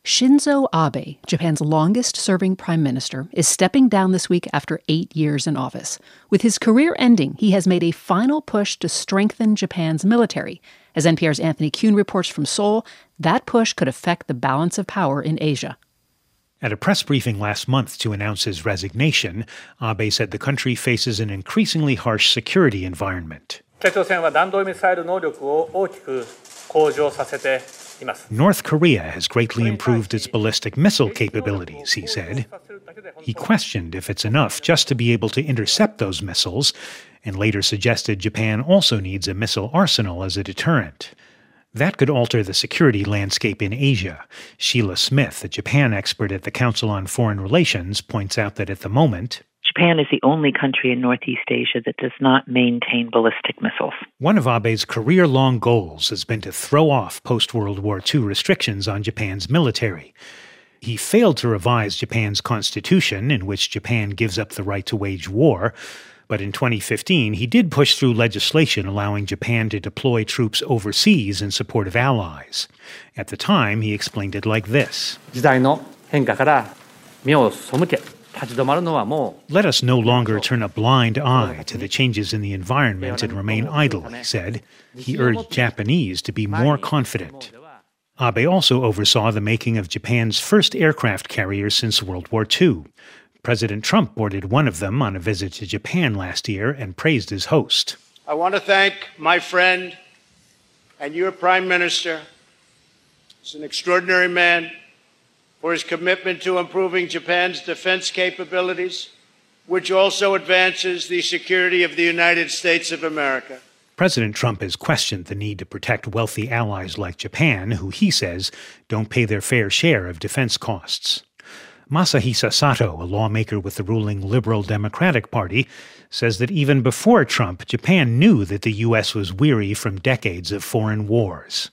Shinzo Abe, Japan's longest-serving prime minister, is stepping down this week after 8 years in office. With his career ending, he has made a final push to strengthen Japan's military. As NPR's Anthony Kuhn reports from Seoul, that push could affect the balance of power in Asia. At a press briefing last month to announce his resignation, Abe said the country faces an increasingly harsh security environment. North Korea has greatly improved its ballistic missile capabilities, he said. He questioned if it's enough just to be able to intercept those missiles, and later suggested Japan also needs a missile arsenal as a deterrent. That could alter the security landscape in Asia. Sheila Smith, a Japan expert at the Council on Foreign Relations, points out that at the moment, Japan is the only country in Northeast Asia that does not maintain ballistic missiles. One of Abe's career-long goals has been to throw off post-World War II restrictions on Japan's military. He failed to revise Japan's constitution, in which Japan gives up the right to wage war. But in 2015, he did push through legislation allowing Japan to deploy troops overseas in support of allies. At the time, he explained it like this. Let us no longer turn a blind eye to the changes in the environment and remain idle, he said. He urged Japanese to be more confident. Abe also oversaw the making of Japan's first aircraft carrier since World War II. President Trump boarded one of them on a visit to Japan last year and praised his host. I want to thank my friend and your Prime Minister. He's an extraordinary man, for his commitment to improving Japan's defense capabilities, which also advances the security of the United States of America. President Trump has questioned the need to protect wealthy allies like Japan, who he says don't pay their fair share of defense costs. Masahisa Sato, a lawmaker with the ruling Liberal Democratic Party, says that even before Trump, Japan knew that the U.S. was weary from decades of foreign wars.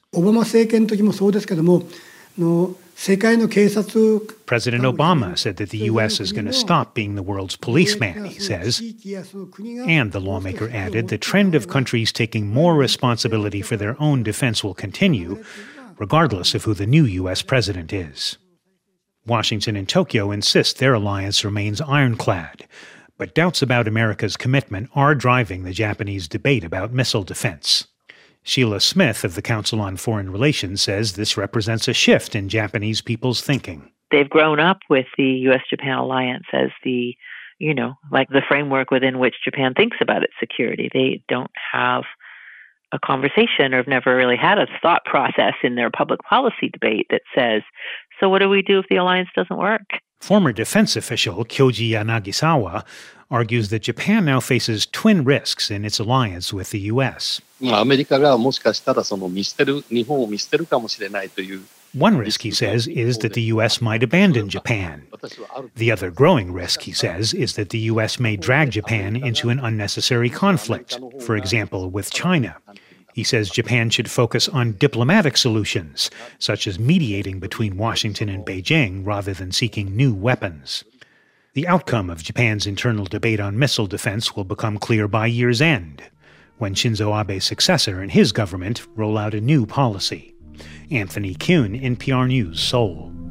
President Obama said that the U.S. is going to stop being the world's policeman, he says. And the lawmaker added the trend of countries taking more responsibility for their own defense will continue, regardless of who the new U.S. president is. Washington and Tokyo insist their alliance remains ironclad, but doubts about America's commitment are driving the Japanese debate about missile defense. Sheila Smith of the Council on Foreign Relations says this represents a shift in Japanese people's thinking. They've grown up with the U.S.-Japan alliance as the framework within which Japan thinks about its security. They don't have a conversation or have never really had a thought process in their public policy debate that says, so what do we do if the alliance doesn't work? Former defense official Kyoji Yanagisawa argues that Japan now faces twin risks in its alliance with the U.S. One risk, he says, is that the U.S. might abandon Japan. The other growing risk, he says, is that the U.S. may drag Japan into an unnecessary conflict, for example, with China. He says Japan should focus on diplomatic solutions, such as mediating between Washington and Beijing rather than seeking new weapons. The outcome of Japan's internal debate on missile defense will become clear by year's end, when Shinzo Abe's successor and his government roll out a new policy. Anthony Kuhn, NPR News, Seoul.